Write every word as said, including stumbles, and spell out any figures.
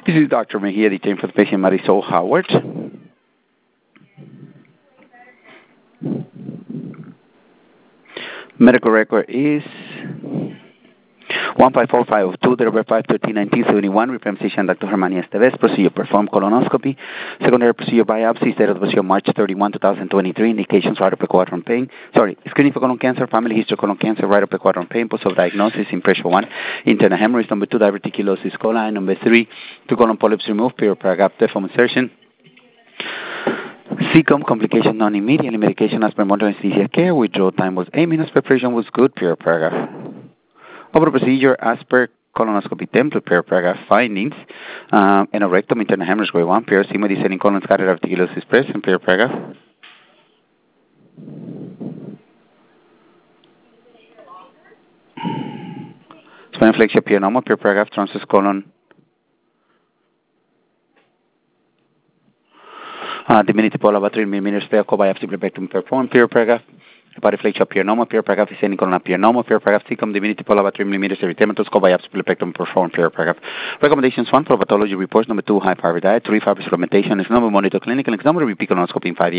This is Doctor Mejia, detained for the patient Marisol Howard. Medical record is one five four five zero two, date of birth five thirteen nineteen seventy-one, representation Doctor Germania Esteves, procedure performed colonoscopy, secondary procedure biopsy, date of the procedure March thirty-first, twenty twenty-three, indications right upper quadrant pain, sorry, screening for colon cancer, family history of colon cancer, right upper quadrant pain, post of diagnosis, impression one, internal hemorrhage, number two, diverticulosis coli, number three, two colon polyps removed, period paragraph, deform insertion. C COM complication non-immediately, medication as per modern anesthesia care, withdrawal time was eight minutes, preparation was good, period paragraph. Over procedure as per colonoscopy template, period paragraph, findings, um, anorectum, internal hemorrhage, grade one, periostima, descending colon, scattered articulosis present, period paragraph. Spinoflexia pianoma, period paragraph, transverse colon, Uh, diminutive polar about three millimeters, phaco biopsy plebectomy performed, period paragraph. Hepatoflexia pianoma, period paragraph, descending colon pianoma, period paragraph, cecum, diminutive polar about three millimeters, erythematous, biopsy plebectomy performed, period paragraph. Recommendations: one, for pathology reports; number two, high fiber diet; three, fiber supplementation; is number monitor clinical; number repeat colonoscopy in five years.